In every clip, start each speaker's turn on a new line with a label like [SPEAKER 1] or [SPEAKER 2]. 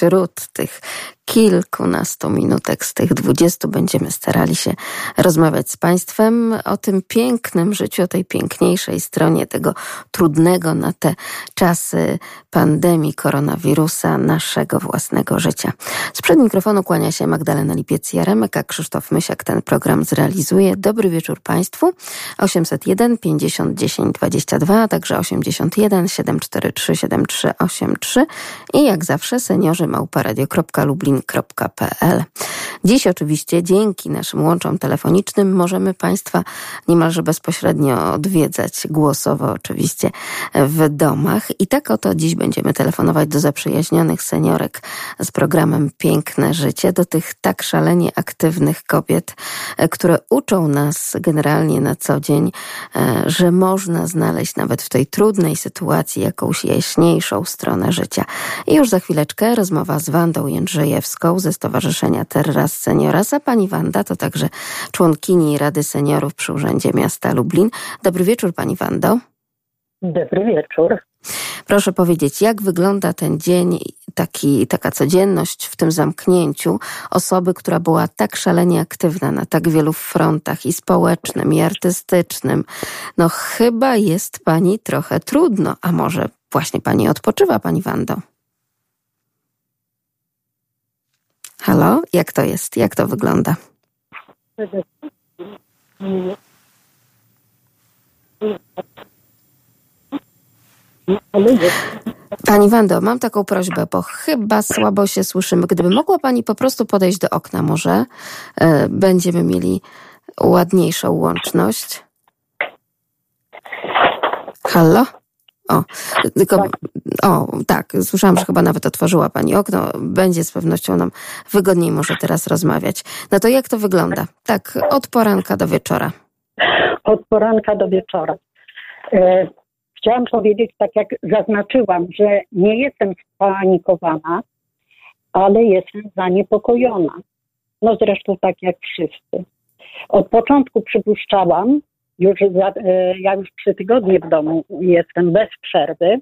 [SPEAKER 1] wśród tych kilkunastu minutek z tych 20 będziemy starali się rozmawiać z Państwem o tym pięknym życiu, o tej piękniejszej stronie tego trudnego na te czasy pandemii koronawirusa naszego własnego życia. Sprzed mikrofonu kłania się Magdalena Lipiec-Jaremek, a Krzysztof Mysiak ten program zrealizuje. Dobry wieczór Państwu. 801 50 10 22, a także 81 743 7383 i jak zawsze seniorzy@radio.lublin.pl. Dziś oczywiście dzięki naszym łączom telefonicznym możemy Państwa niemalże bezpośrednio odwiedzać, głosowo oczywiście, w domach. I tak oto dziś będziemy telefonować do zaprzyjaźnionych seniorek z programem Piękne Życie, do tych tak szalenie aktywnych kobiet, które uczą nas generalnie na co dzień, że można znaleźć nawet w tej trudnej sytuacji jakąś jaśniejszą stronę życia. I już za chwileczkę rozmowa z Wandą Jędrzejewską ze Stowarzyszenia Terras Senioras, a pani Wanda to także członkini Rady Seniorów przy Urzędzie Miasta Lublin. Dobry wieczór pani Wando.
[SPEAKER 2] Dobry wieczór.
[SPEAKER 1] Proszę powiedzieć, jak wygląda ten dzień, taka codzienność w tym zamknięciu osoby, która była tak szalenie aktywna na tak wielu frontach i społecznym, i artystycznym. No chyba jest pani trochę trudno, a może właśnie pani odpoczywa, pani Wando? Halo? Jak to jest? Jak to wygląda? Pani Wando, mam taką prośbę, bo chyba słabo się słyszymy. Gdyby mogła pani po prostu podejść do okna może, będziemy mieli ładniejszą łączność. Halo? Tak, słyszałam, że chyba nawet otworzyła pani okno. Będzie z pewnością nam wygodniej może teraz rozmawiać. No to jak to wygląda? Tak, od poranka do wieczora.
[SPEAKER 2] Od poranka do wieczora. Chciałam powiedzieć, tak jak zaznaczyłam, że nie jestem spanikowana, ale jestem zaniepokojona. No zresztą tak jak wszyscy. Od początku przypuszczałam, ja już 3 tygodnie w domu jestem bez przerwy.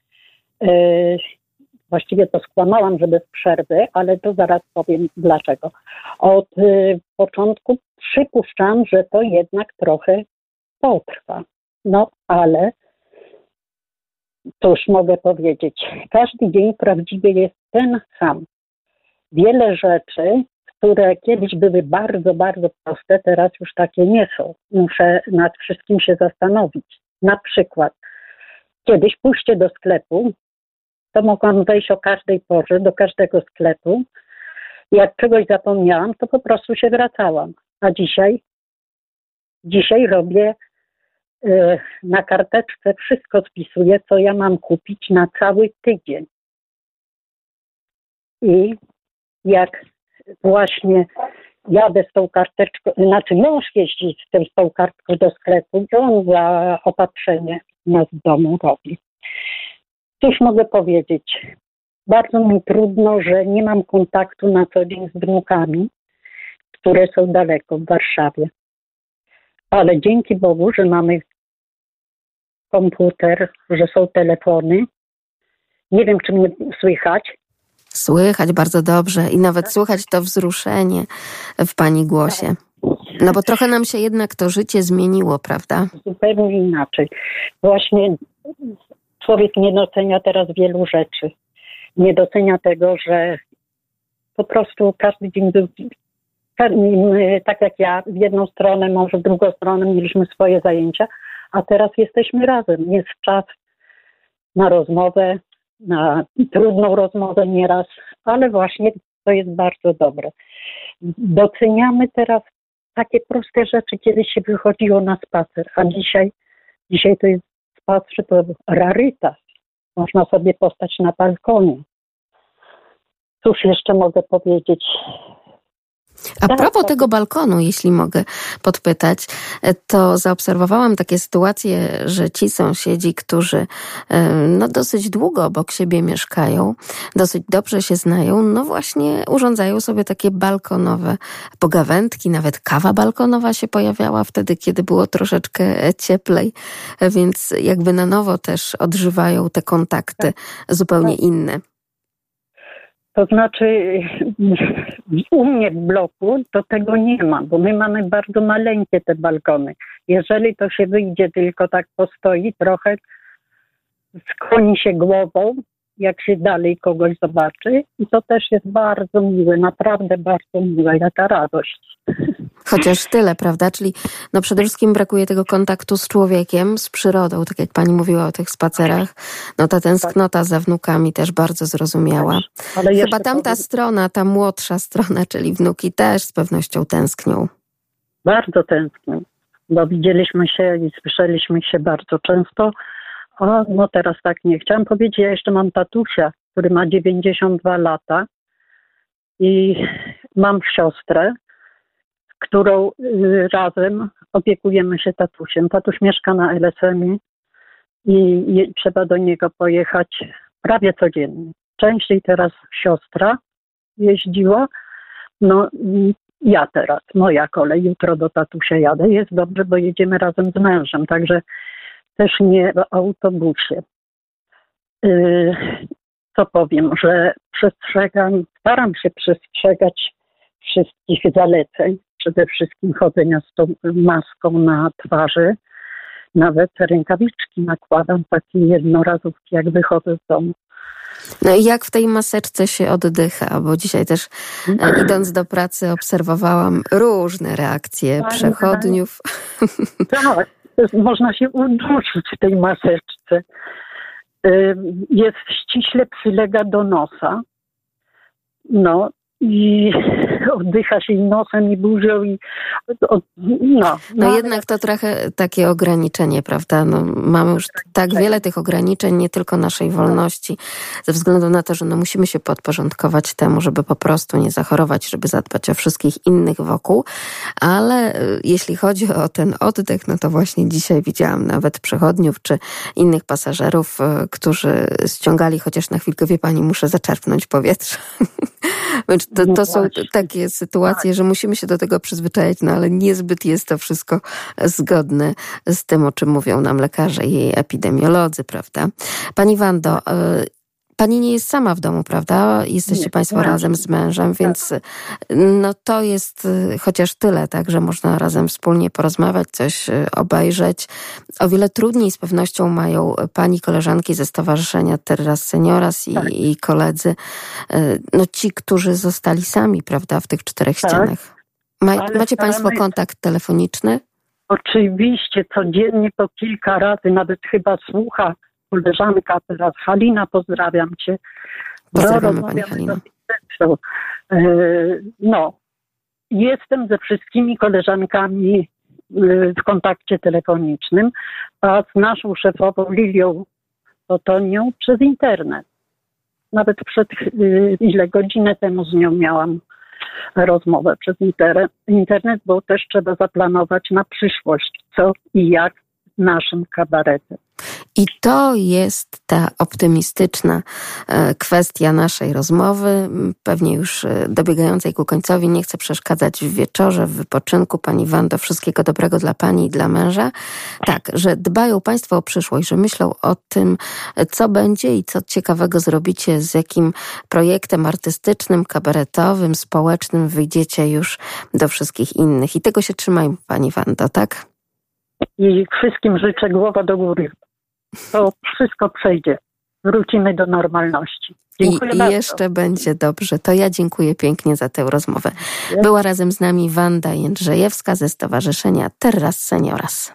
[SPEAKER 2] Właściwie to skłamałam, że bez przerwy, ale to zaraz powiem dlaczego. Od początku przypuszczam, że to jednak trochę potrwa. No ale cóż mogę powiedzieć. Każdy dzień prawdziwie jest ten sam. Wiele rzeczy, które kiedyś były bardzo, bardzo proste, teraz już takie nie są. Muszę nad wszystkim się zastanowić. Na przykład, kiedyś pójście do sklepu, to mogłam wejść o każdej porze do każdego sklepu. Jak czegoś zapomniałam, to po prostu się wracałam. A dzisiaj robię na karteczce, wszystko spisuję, co ja mam kupić na cały tydzień. I jak właśnie jadę z tą karteczką, mąż jeździ z tą kartką do sklepu i on zaopatrzenie nas w domu robi. Cóż mogę powiedzieć? Bardzo mi trudno, że nie mam kontaktu na co dzień z wnukami, które są daleko w Warszawie. Ale dzięki Bogu, że mamy komputer, że są telefony. Nie wiem, czy mnie słychać.
[SPEAKER 1] Słychać bardzo dobrze i nawet słychać to wzruszenie w pani głosie. No bo trochę nam się jednak to życie zmieniło, prawda?
[SPEAKER 2] Zupełnie inaczej. Właśnie człowiek nie docenia teraz wielu rzeczy. Nie docenia tego, że po prostu każdy dzień był, tak jak ja, w jedną stronę, może w drugą stronę mieliśmy swoje zajęcia, a teraz jesteśmy razem. Jest czas na rozmowę, na trudną rozmowę nieraz, ale właśnie to jest bardzo dobre. Doceniamy teraz takie proste rzeczy, kiedyś się wychodziło na spacer, a dzisiaj to jest spacer, to rarytas. Można sobie postać na balkonie. Cóż jeszcze mogę powiedzieć?
[SPEAKER 1] A propos tego balkonu, jeśli mogę podpytać, to zaobserwowałam takie sytuacje, że ci sąsiedzi, którzy dosyć długo obok siebie mieszkają, dosyć dobrze się znają, no właśnie urządzają sobie takie balkonowe pogawędki, nawet kawa balkonowa się pojawiała wtedy, kiedy było troszeczkę cieplej, więc jakby na nowo też odżywają te kontakty zupełnie inne.
[SPEAKER 2] To znaczy u mnie w bloku to tego nie ma, bo my mamy bardzo maleńkie te balkony. Jeżeli to się wyjdzie, tylko tak postoi trochę, skłoni się głową, jak się dalej kogoś zobaczy, i to też jest bardzo miłe, naprawdę bardzo miłe, jaka radość.
[SPEAKER 1] Chociaż tyle, prawda? Czyli no przede wszystkim brakuje tego kontaktu z człowiekiem, z przyrodą, tak jak pani mówiła o tych spacerach. No ta tęsknota za wnukami też bardzo zrozumiała. Ale chyba tamta strona, ta młodsza strona, czyli wnuki też z pewnością tęsknią.
[SPEAKER 2] Bardzo tęsknią, bo widzieliśmy się i słyszeliśmy się bardzo często. No teraz tak nie chciałam powiedzieć, ja jeszcze mam tatusia, który ma 92 lata i mam siostrę, którą razem opiekujemy się tatusiem. Tatuś mieszka na LSM i trzeba do niego pojechać prawie codziennie. Częściej teraz siostra jeździła, no i ja teraz, moja kolej, jutro do tatusia jadę. Jest dobrze, bo jedziemy razem z mężem, także też nie w autobusie. Co powiem, że staram się przestrzegać wszystkich zaleceń, przede wszystkim chodzenia z tą maską na twarzy. Nawet rękawiczki nakładam, takie jednorazówki, jak wychodzę z domu.
[SPEAKER 1] No i jak w tej maseczce się oddycha? Bo dzisiaj też idąc do pracy obserwowałam różne reakcje przechodniów.
[SPEAKER 2] Tak, można się uduszyć w tej maseczce. Jest ściśle przylega do nosa. No i oddycha się i nosem, i buzią, i
[SPEAKER 1] No jednak to trochę takie ograniczenie, prawda? No, mamy już tak wiele tych ograniczeń, nie tylko naszej wolności, ze względu na to, że no musimy się podporządkować temu, żeby po prostu nie zachorować, żeby zadbać o wszystkich innych wokół, ale jeśli chodzi o ten oddech, no to właśnie dzisiaj widziałam nawet przechodniów czy innych pasażerów, którzy ściągali chociaż na chwilkę, wie pani, muszę zaczerpnąć powietrze. To są takie sytuacje, że musimy się do tego przyzwyczaić, no ale niezbyt jest to wszystko zgodne z tym, o czym mówią nam lekarze i epidemiolodzy, prawda? Pani Wando, pani nie jest sama w domu, prawda? Jesteście państwo razem z mężem, więc no to jest chociaż tyle, tak, że można razem wspólnie porozmawiać, coś obejrzeć. O wiele trudniej z pewnością mają pani koleżanki ze Stowarzyszenia Terras Senioras i koledzy, no ci, którzy zostali sami, prawda, w tych czterech ścianach. Macie państwo kontakt telefoniczny?
[SPEAKER 2] Oczywiście, codziennie po kilka razy, nawet chyba słucha koleżanka teraz, Halina, pozdrawiam cię.
[SPEAKER 1] Pozdrawiamy pani Halina.
[SPEAKER 2] No, jestem ze wszystkimi koleżankami w kontakcie telefonicznym, a z naszą szefową Lilią Otonią przez internet. Nawet godzinę temu z nią miałam rozmowę przez internet, bo też trzeba zaplanować na przyszłość, co i jak z naszym kabaretem.
[SPEAKER 1] I to jest ta optymistyczna kwestia naszej rozmowy, pewnie już dobiegającej ku końcowi. Nie chcę przeszkadzać w wieczorze, w wypoczynku. Pani Wando, wszystkiego dobrego dla pani i dla męża. Tak, że dbają państwo o przyszłość, że myślą o tym, co będzie i co ciekawego zrobicie, z jakim projektem artystycznym, kabaretowym, społecznym wyjdziecie już do wszystkich innych. I tego się trzymajmy, pani Wando, tak?
[SPEAKER 2] I wszystkim życzę głowa do góry. To wszystko przejdzie. Wrócimy do normalności. Dziękuję bardzo.
[SPEAKER 1] I jeszcze będzie dobrze. To ja dziękuję pięknie za tę rozmowę. Była razem z nami Wanda Jędrzejewska ze Stowarzyszenia Terras Senioras.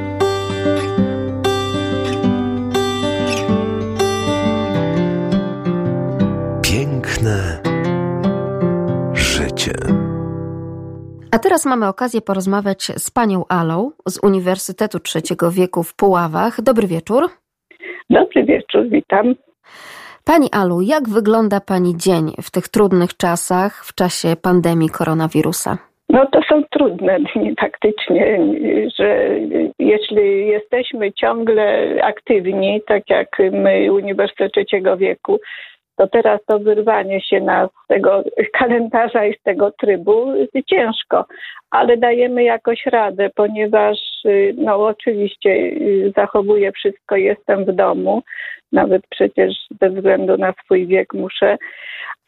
[SPEAKER 3] Piękne życie.
[SPEAKER 1] A teraz mamy okazję porozmawiać z panią Alą z Uniwersytetu Trzeciego Wieku w Puławach. Dobry wieczór.
[SPEAKER 4] Dobry wieczór, witam.
[SPEAKER 1] Pani Alu, jak wygląda pani dzień w tych trudnych czasach, w czasie pandemii koronawirusa?
[SPEAKER 4] No to są trudne dni faktycznie, że jeśli jesteśmy ciągle aktywni, tak jak my, Uniwersytet Trzeciego Wieku, to teraz to wyrwanie się z tego kalendarza i z tego trybu jest ciężko, ale dajemy jakoś radę, ponieważ no oczywiście zachowuję wszystko, jestem w domu, nawet przecież ze względu na swój wiek muszę,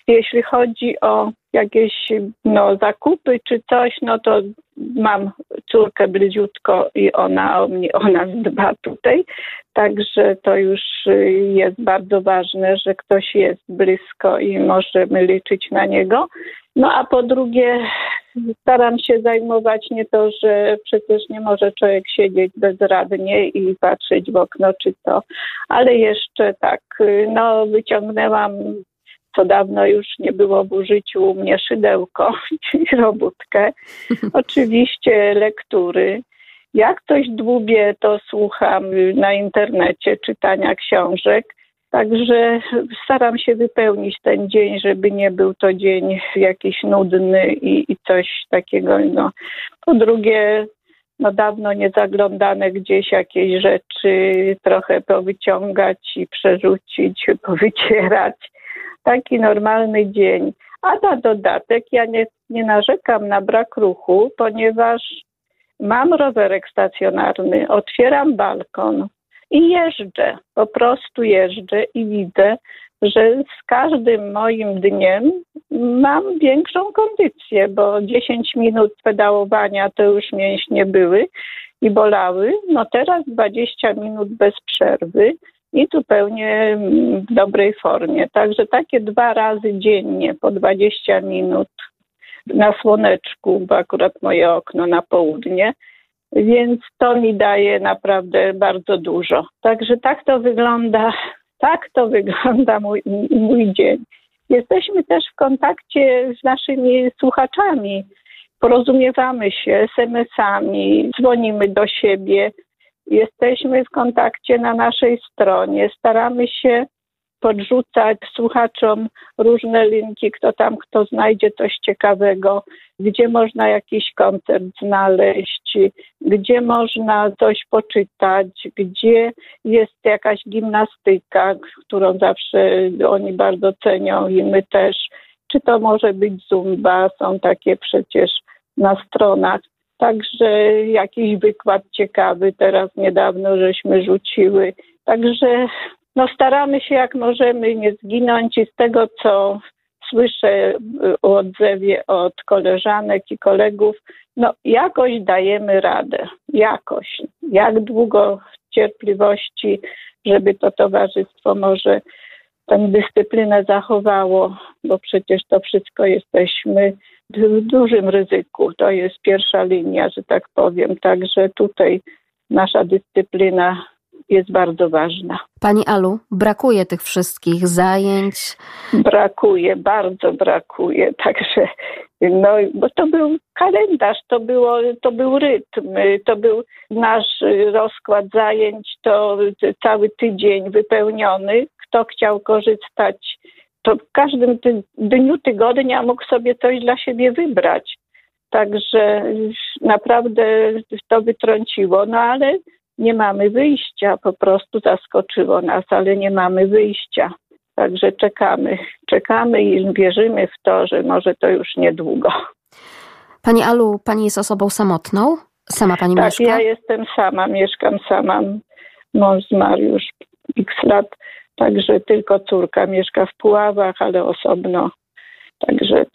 [SPEAKER 4] Jeśli chodzi o jakieś zakupy czy coś, to mam córkę bliziutko i ona dba tutaj. Także to już jest bardzo ważne, że ktoś jest blisko i możemy liczyć na niego. A po drugie staram się zajmować nie to, że przecież nie może człowiek siedzieć bezradnie i patrzeć w okno czy to, ale jeszcze tak, wyciągnęłam, co dawno już nie było w użyciu u mnie, szydełko, czyli robótkę. Oczywiście lektury. Jak coś dłubię, to słucham na internecie czytania książek. Także staram się wypełnić ten dzień, żeby nie był to dzień jakiś nudny i coś takiego. Po drugie, dawno nie zaglądane gdzieś jakieś rzeczy, trochę powyciągać i przerzucić, powycierać. Taki normalny dzień. A na dodatek ja nie narzekam na brak ruchu, ponieważ mam rowerek stacjonarny, otwieram balkon i jeżdżę. Po prostu jeżdżę i widzę, że z każdym moim dniem mam większą kondycję, bo 10 minut pedałowania to już mięśnie były i bolały. Teraz 20 minut bez przerwy i zupełnie w dobrej formie. Także takie 2 razy dziennie po 20 minut na słoneczku, bo akurat moje okno na południe, więc to mi daje naprawdę bardzo dużo. Także tak to wygląda mój dzień. Jesteśmy też w kontakcie z naszymi słuchaczami. Porozumiewamy się SMS-ami, dzwonimy do siebie. Jesteśmy w kontakcie na naszej stronie. Staramy się podrzucać słuchaczom różne linki, kto znajdzie coś ciekawego, gdzie można jakiś koncert znaleźć, gdzie można coś poczytać, gdzie jest jakaś gimnastyka, którą zawsze oni bardzo cenią i my też. Czy to może być zumba, są takie przecież na stronach. Także jakiś wykład ciekawy teraz niedawno żeśmy rzuciły. Także staramy się jak możemy nie zginąć i z tego, co słyszę o odzewie od koleżanek i kolegów, jakoś dajemy radę. Jakoś. Jak długo cierpliwości, żeby to towarzystwo może tę dyscyplinę zachowało, bo przecież to wszystko jesteśmy w dużym ryzyku. To jest pierwsza linia, że tak powiem. Także tutaj nasza dyscyplina jest bardzo ważna.
[SPEAKER 1] Pani Alu, brakuje tych wszystkich zajęć?
[SPEAKER 4] Brakuje, bardzo brakuje. Także, bo to był kalendarz, to był rytm, to był nasz rozkład zajęć, to cały tydzień wypełniony. Kto chciał korzystać, to w każdym dniu tygodnia mógł sobie coś dla siebie wybrać. Także naprawdę to wytrąciło, ale nie mamy wyjścia, po prostu zaskoczyło nas, ale nie mamy wyjścia. Także czekamy i wierzymy w to, że może to już niedługo.
[SPEAKER 1] Pani Alu, pani jest osobą samotną? Sama pani mieszka?
[SPEAKER 4] Tak, ja jestem sama, mieszkam sama. Mąż zmarł już x lat, także tylko córka mieszka w Puławach, ale osobno. Także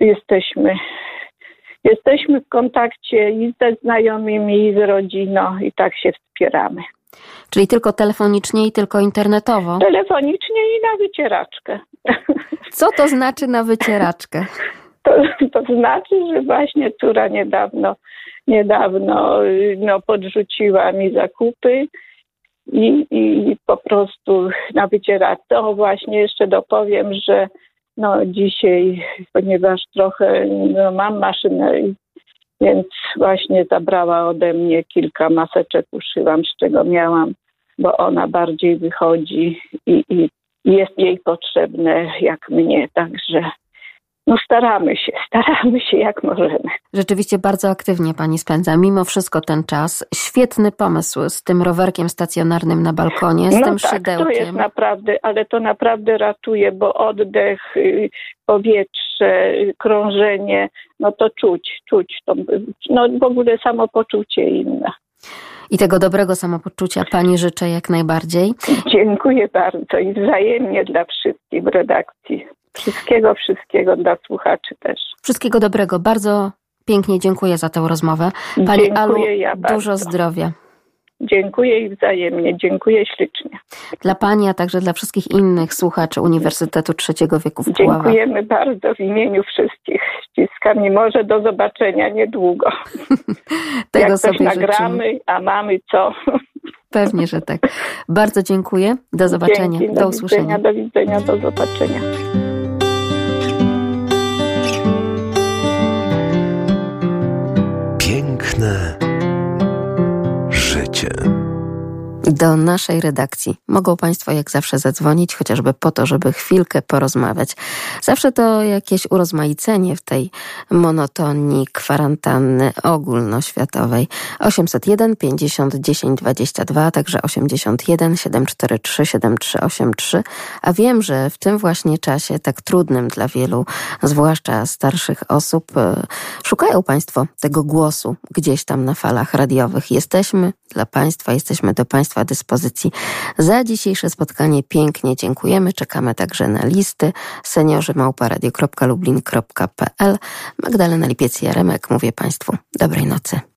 [SPEAKER 4] jesteśmy w kontakcie i ze znajomymi, i z rodziną i tak się wspieramy.
[SPEAKER 1] Czyli tylko telefonicznie i tylko internetowo?
[SPEAKER 4] Telefonicznie i na wycieraczkę.
[SPEAKER 1] Co to znaczy na wycieraczkę?
[SPEAKER 4] To znaczy, że właśnie córa niedawno podrzuciła mi zakupy i po prostu na wycieraczce. Właśnie jeszcze dopowiem, że dzisiaj, ponieważ trochę mam maszynę, więc właśnie zabrała ode mnie kilka maseczek, uszyłam, z czego miałam, bo ona bardziej wychodzi i jest jej potrzebne jak mnie, także staramy się jak możemy.
[SPEAKER 1] Rzeczywiście bardzo aktywnie pani spędza mimo wszystko ten czas. Świetny pomysł z tym rowerkiem stacjonarnym na balkonie, z tym szydełkiem.
[SPEAKER 4] To jest naprawdę, ale to naprawdę ratuje, bo oddech, powietrze, krążenie, to czuć to, w ogóle samopoczucie inne.
[SPEAKER 1] I tego dobrego samopoczucia pani życzę jak najbardziej.
[SPEAKER 4] Dziękuję bardzo i wzajemnie dla wszystkich w redakcji. Wszystkiego dla słuchaczy też.
[SPEAKER 1] Wszystkiego dobrego. Bardzo pięknie dziękuję za tę rozmowę. Pani
[SPEAKER 4] Dziękuję
[SPEAKER 1] Alu,
[SPEAKER 4] ja bardzo.
[SPEAKER 1] dużo zdrowia.
[SPEAKER 4] Dziękuję i wzajemnie. Dziękuję ślicznie.
[SPEAKER 1] Dla Pani, a także dla wszystkich innych słuchaczy Uniwersytetu Trzeciego Wieku w Puławach.
[SPEAKER 4] Dziękujemy bardzo w imieniu wszystkich. Ściskam i może do zobaczenia niedługo.
[SPEAKER 1] Tego
[SPEAKER 4] jak
[SPEAKER 1] sobie
[SPEAKER 4] coś nagramy,
[SPEAKER 1] życzymy.
[SPEAKER 4] a mamy co.
[SPEAKER 1] Pewnie, że tak. Bardzo dziękuję. Do zobaczenia.
[SPEAKER 4] Dzięki,
[SPEAKER 1] do usłyszenia.
[SPEAKER 4] Do widzenia, do zobaczenia.
[SPEAKER 3] Piękne życie.
[SPEAKER 1] Do naszej redakcji mogą Państwo jak zawsze zadzwonić, chociażby po to, żeby chwilkę porozmawiać. Zawsze to jakieś urozmaicenie w tej monotonii kwarantanny ogólnoświatowej. 801 50 10 22, także 81 743 7383. A wiem, że w tym właśnie czasie, tak trudnym dla wielu, zwłaszcza starszych osób, szukają Państwo tego głosu gdzieś tam na falach radiowych. Jesteśmy dla Państwa, jesteśmy do Państwa dyspozycji. Za dzisiejsze spotkanie pięknie dziękujemy. Czekamy także na listy seniorzy@radio.lublin.pl. Magdalena Lipiec-Jaremek, mówię Państwu dobrej nocy.